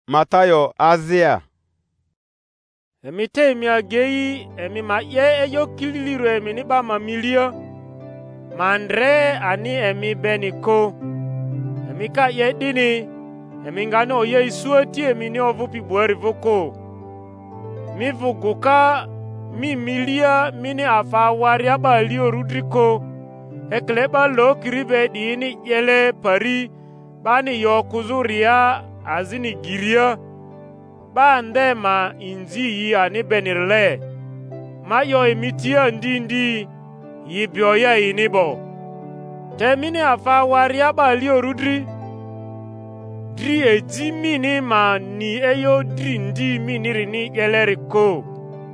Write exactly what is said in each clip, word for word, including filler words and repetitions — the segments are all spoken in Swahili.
Matayo Asia. Emi te mi agei emi ma ye eyo kililiru emi ni ba mamilia. Mandre ani emi beniko. Emi ka ye dini emi ngano ye isuoti emi ni ovupi buari voko. Mi vuguka mi milia mini afa waria ba lio rudriko. Ekleba lo kiribe dini yele pari bani yo kuzuria azini giria ba ndema inzi yi ani benirle ma yo emitia ndindi yibioya inibo temini afa waria ba lio rudri dri eji mini ma ni eyo dri ndi mini rini yeleriko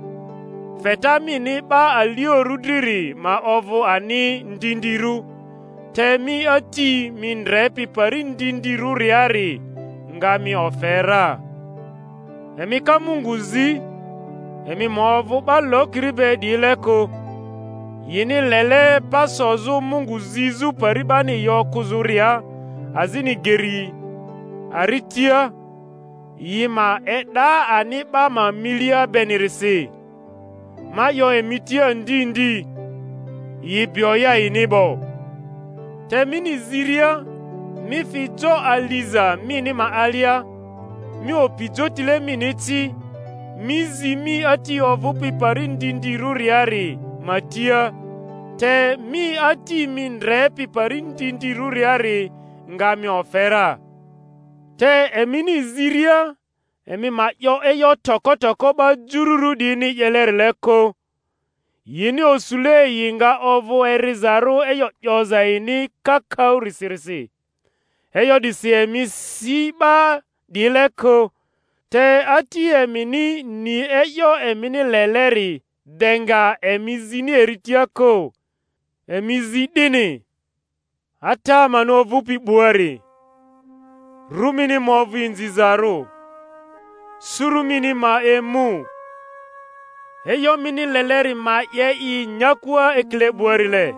feta mini ba alio rudriri ma ovu ani ndindiru temi ati min repi pari ndindiru riari ngami ofera emi kamunguzi emi movu balo kiribe dileko yini lele pasozu munguzizu paribani yo kuzuria azini geri aritia yima eda aniba ma milia benirisi ma yo emitia ndindi yibioya inibo temini ziria mi fito aliza mini ma alia mi opijo tile miniti mi zimi ati ovupi parindindi ruriari matia te mi ati min repi parindindi ruriari ngami ofera te emini ziria emi ma yo eyo toko toko ba jururu dini yelerleko yini osule yinga ovu erizaru eyo yoza ini kakau risirisi eyo disi emi siba dileko te ati emini ni eyo emini leleri denga emizini eritiako emizidini ata manovu pibuari rumini movu inzizaru surumini ma emu eyo mini leleri ma ye i nyakua eklebuarile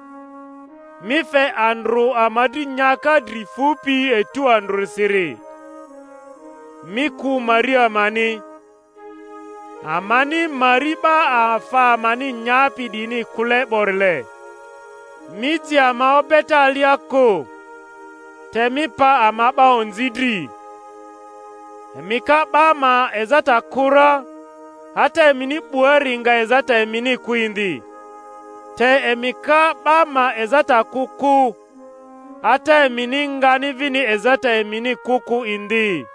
mife andru amadi nyaka drifupi etu andru siri miku Maria mani amani mariba afa amani nyapi dini kule borile miti ama obeta aliako temipa amaba onzidri emika bama ezata kura hata emini buari nga ezata emini kuindi te emika bama ezata kuku hata emini ngani vini ezata emini kuku indi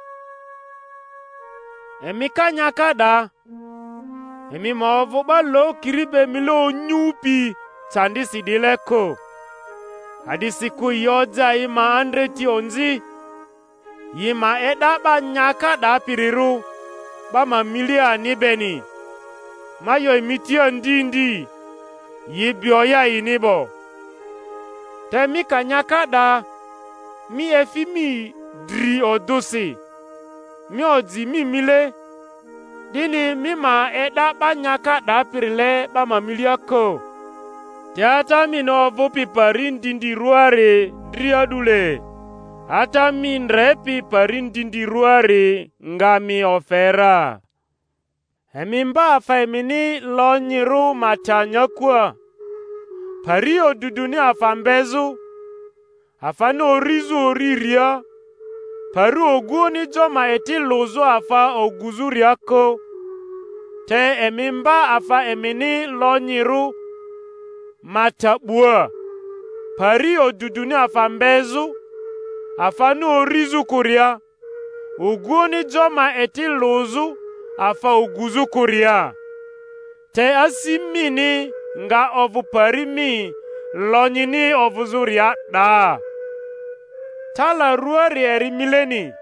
emika nyakada emi movu balo kiribe milo nyupi sandisi dileko hadisi ku yoja ima andreti onzi yima edaba nyakada piriru bama milia nibeni mayo emitia ndindi yibioya inibo temika nyakada mi efimi dri odosi mi oji mi mile dini mima eda banyaka da pirile bama miliako tiata mino vupi parindindi ruare driadule ata min repi parindindi ruare ngami ofera emimba afemini lonyiru matanyakwa pario duduni afambezu afano orizu oriria paru oguni joma eti lozo afa oguzuriako te emimba afa emini lonyiru matabua pari oduduni afa mbezu afa nu orizu kuria oguni joma eti lozo afa oguzu kuria te asimini nga ovu parimi lonyini ovuzuria da tala ruari eri mileni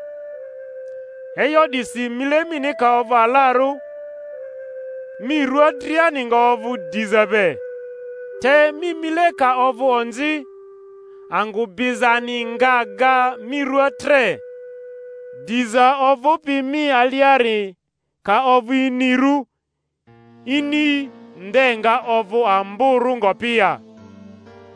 eyo disi milemini ka ovu alaru mi ruadriani nga ovu dizabe te mi mile ka ovu onzi angu bizani ngaga mi ruatre diza ovu pi mi aliari ka ovu iniru ini ndenga ovu amburu ngopia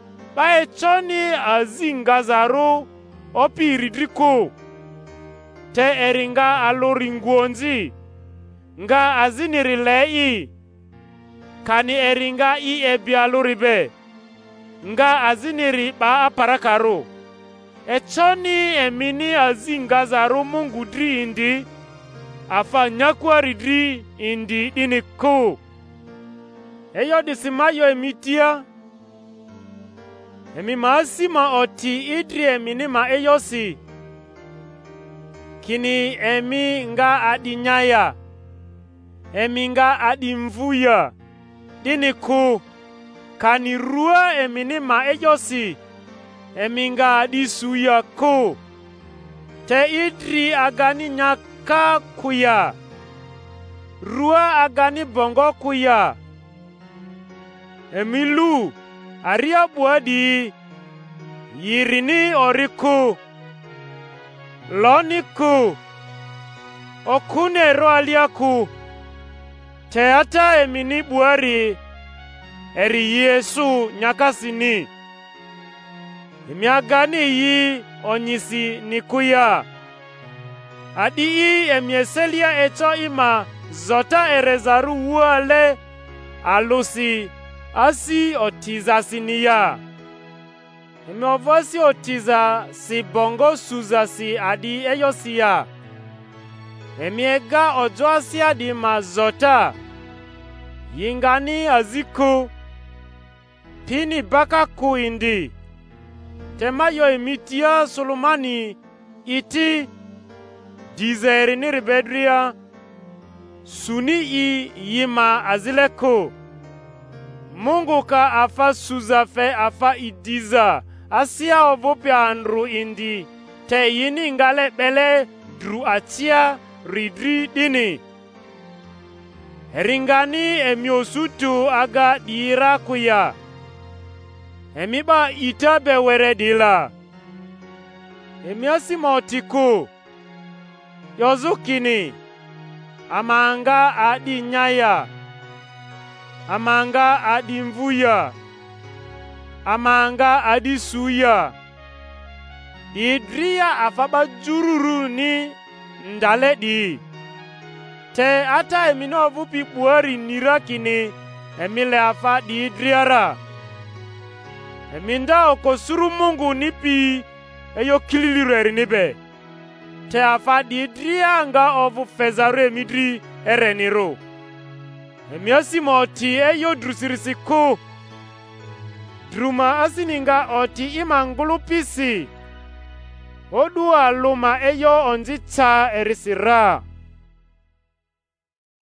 bae choni azingazaru opi ridriko te eringa aluri nguonzi, nga aziniri lei, kani eringa i ebi aluri be, nga aziniri ba aparakaru. Echoni emini azinga zaru Mungu dri indi, afa nyakwari dri indi dini ku. Eyo disimayo emitia, emi maasima oti idri emini ma eyosi, kini emi nga adinyaya, emi nga adimvuya, dini ku, kani rua emini ma eyosi, emi nga adisuya ku, te idri agani nyaka kuya, rua agani bongo kuya, emi lu, aria buadi, yirini oriku, loniku, okune roaliaku, teata emini buari, eri Yesu nyakasini. Imiagani yi onyisi nikuya. Adi emieselia echo ima zota erezaru wale alusi asi otiza sinia. Imiovosi otiza si bongo suza si adi eyosia. Emiega ojoasia di mazota. Yingani aziku. Pini baka kuindi. Temayo imitia Solomani iti dizeri niribedria. Suni i yima azileko. Mungu ka afa suza fe afa idiza. Asia ovope andru indi. Te yini ngale bele dru atia ridri dini. Ringani emiosutu aga dira kuya. Emiba itabe were dila. Emiasi motiku. Yozukini. Amanga adi nyaya. Amanga adi mvuya. Amanga adi suya. Idria afaba jururu ni ndale di. Te ata emino vupi buari nirakini emile afa di idriara. Eminda okosuru Mungu nipi eyo kililireri nibe. Te afa di idria nga ovu fezaru emidri ereniro. Emiosi moti eyo drusirisiku. Druma asininga oti imangulu pisi. Odua luma eyo onzita erisira.